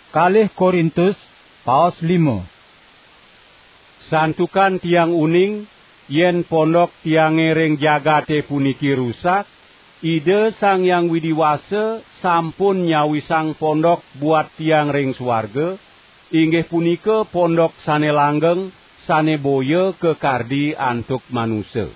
Kalih Korintus paos 5. Santukan tiang uning, yen pondok tiange ring jagate puniki rusak, ide Sang Yang Widiwasa sampun nyawisang pondok buat tiang ring swarga, inggih punika pondok sane langgeng, sane boya kekardi antuk manusia.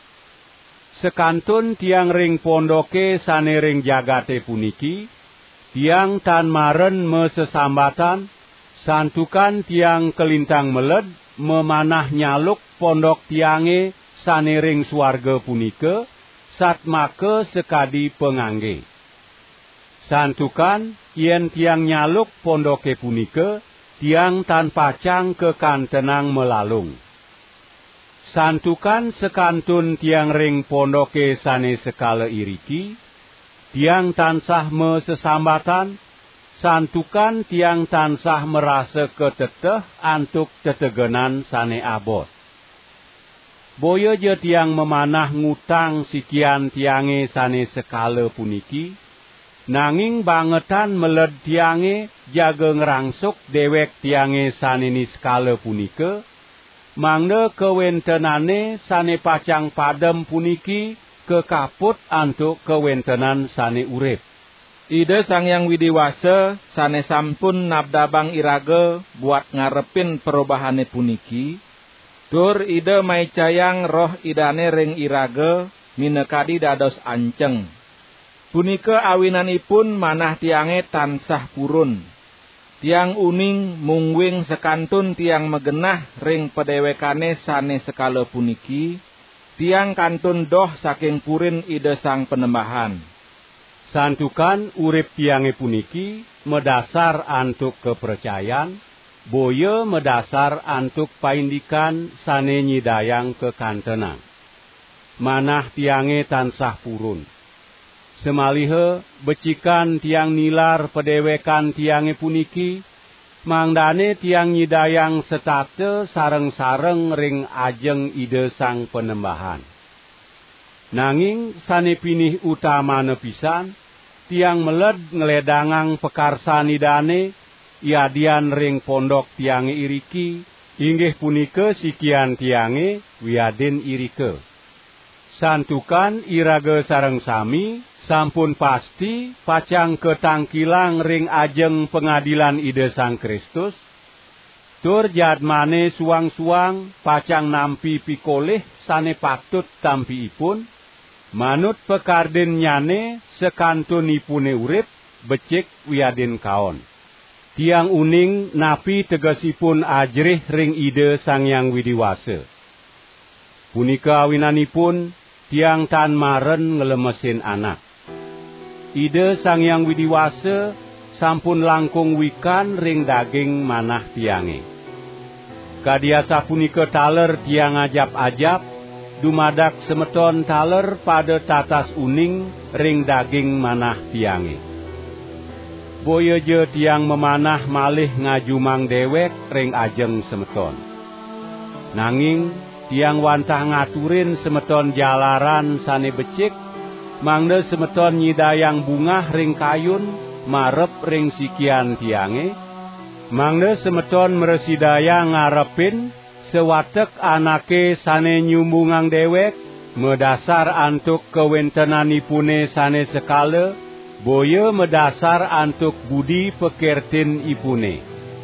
Sekantun tiang ring pondoke sane ring jagate puniki, tiang tan maren mesesambatan, santukan tiang kelintang meled, memanah nyaluk pondok tiange sane ring swarga punika, satmake sekadi pengangge. Santukan yen tiang nyaluk pondoke punika, tiang tan pacang kekantenang melalung. Santukan sekantun tiang ring pondoke sane sekala iriki, tiang tansah mesesambatan, santukan tiang tansah merasa keteteh antuk tetegenan sane abot. Boya je tiang memanah ngutang sikian tiange sane sekala puniki, nanging bangetan meled tiange jaga ngerangsuk dewek tiange sane ni skala punika, mangda kewentenane sane pacang padem puniki kekaput antuk kewentenan sane urip. Ide Sang Yang Widiwasa sane sampun nabdabang iraga buat ngarepin perobahane puniki, tur ide maicayang roh idane ring iraga minekadi dados anceng. Punika awinanipun manah tiange tansah purun. Tiang uning mungwing sekantun tiang megenah ring pedewekane sane sekala puniki, tiang kantun doh saking purin ide Sang Penembahan. Santukan urip tiange puniki medasar antuk kepercayaan, boya medasar antuk paindikan sane nyidayang kekantenan. Manah tiange tansah purun. Semalihe becikan tiang nilar pedewekan tiange puniki, mangdane tiang nyidayang setate sareng-sareng ring ajeng ide Sang Penembahan. Nanging sane pinih utamane pisan, tiang meled ngeledangang pekarsan idane, iadian ring pondok tiange iriki, inggih punika sikian tiange wiadin irike. Santukan iraga sareng sami, sampun pasti pacang ketangkilang ring ajeng pengadilan ide Sang Kristus, tur jadmane suang-suang pacang nampi pikolih sane patut tampiipun, manut pekardin nyane sekantunipune urip, becik wiadin kaon. Tiang uning napi tegesipun ajrih ring ide Sang Yang Widiwasa. Punika awinanipun tiang tan maren ngelemesin anak. Ide Sang Yang Widiwasa sampun langkung wikan ring daging manah tiange. Kadiasa punika taler tiang ajap-ajap, dumadak semeton taler pada tatas uning ring daging manah tiange. Boya je tiang memanah malih ngajumang dewek ring ajeng semeton. Nanging tiang wantah ngaturin semeton jalaran sane becik, mangda semeton nyidayang bungah ring kayun, marep ring sikian tiange, mangda semeton meresidaya ngarepin sewatek anake sane nyumbungang dewek, medasar antuk kewentenanipune sane sekala, boya medasar antuk budi pekertin ipune.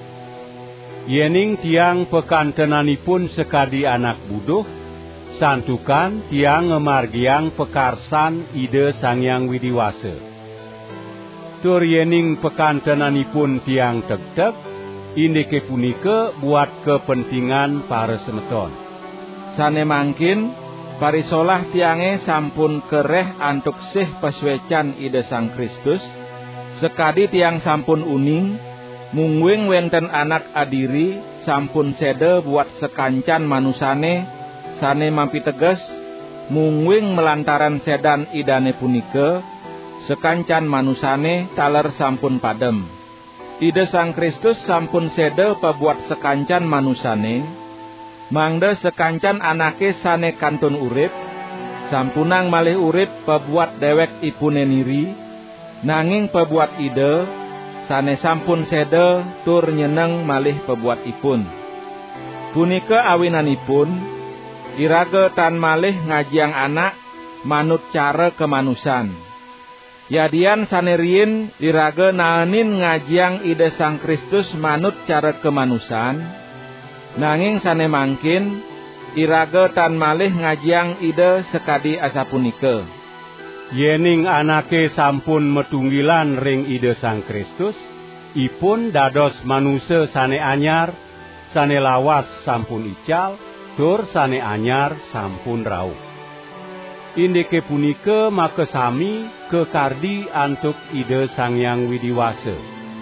Yening tiang pekantenanipun sekadi anak buduh, santukan tiang ngemargiang pekarsan ide Sang Yang Widiwasa. Tur yening pekantenanipun tiang tegteg, indike punika buat kepentingan para semeton. Sane mangkin parisolah tiange sampun kereh antuk sih paswecan ide Sang Kristus, sekadi tiang sampun uning, mungwing wenten anak adiri sampun sede buat sekancan manusane sane mampi teges, mungwing melantaran sedan idane punika, sekancan manusane taler sampun padem. Ide Sang Kristus sampun sede pabuat sekancan manusane, mangda sekancan anake sane kantun urip, sampunang malih urip pabuat dewek ipune niri, nanging pabuat ide, sane sampun seda tur nyeneng malih pebuatipun. Punika awinanipun iraga tan malih ngajiang anak manut cara kemanusan. Yadian sanerien iraga naenin ngajiang ide Sang Kristus manut cara kemanusan, nanging sane mangkin iraga tan malih ngajiang ide sekadi asapunika. Yening anake sampun metunggilan ring ide Sang Kristus, ipun dados manusia sane anyar, sane lawas sampun ical, tur sane anyar sampun rauh. Indike punika maka sami kekardi antuk ide Sang Hyang Widiwasa.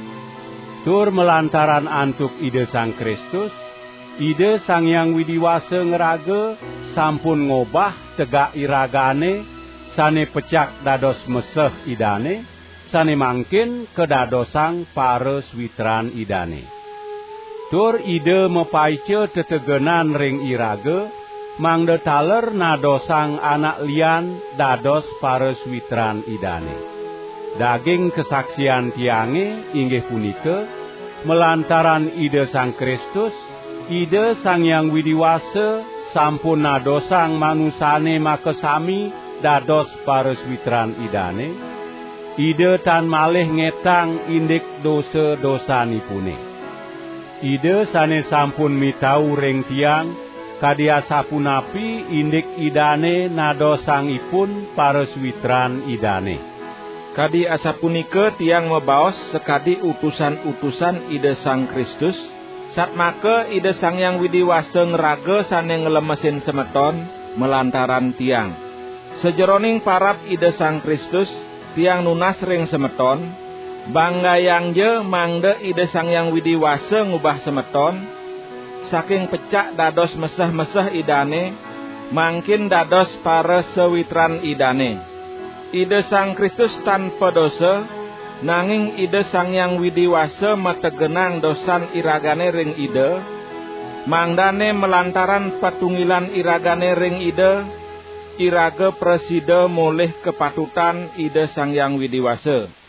Tur melantaran antuk ide Sang Kristus, ide Sang Hyang Widiwasa ngeraga sampun ngobah tegak iragane, sane pecak dados meseh idane, sane mangkin kedadosang pares witran idane. Tur ide mepaice tetegenan ring iraga, mangde taler nadosang anak lian dados pares witran idane. Daging kesaksian tiange inggih punika, melantaran ide Sang Kristus, ide Sang Hyang Widiwasa sampun nadosang manusane makasami dados pares witran idane, ide tan malih ngetang indik dosa-dosanipune. Ide sane sampun mitau ring tiang, kadia sapunapi indik idane nadosangipun pares witran idane. Kadi asapunika tiang mebaos sekadi utusan-utusan ide Sang Kristus, satmaka ide Sang Hyang Widiwasa ngeraga sane ngelemesin semeton melantaran tiang. Sejeroning parab ide Sang Kristus, tiang nunas ring semeton, banggayang je mangde ide Sang Hyang Widiwasa ngubah semeton, saking pecak dados meseh-meseh idane, mangkin dados pares sewitran idane. Ide Sang Kristus tanpa dosa, nanging ide Sang Hyang Widiwasa metegenang dosan iragane ring ide, mangdane melantaran patunggilan iragane ring ide, iraga presida moleh kepatutan ide Sang Hyang Widiwasa.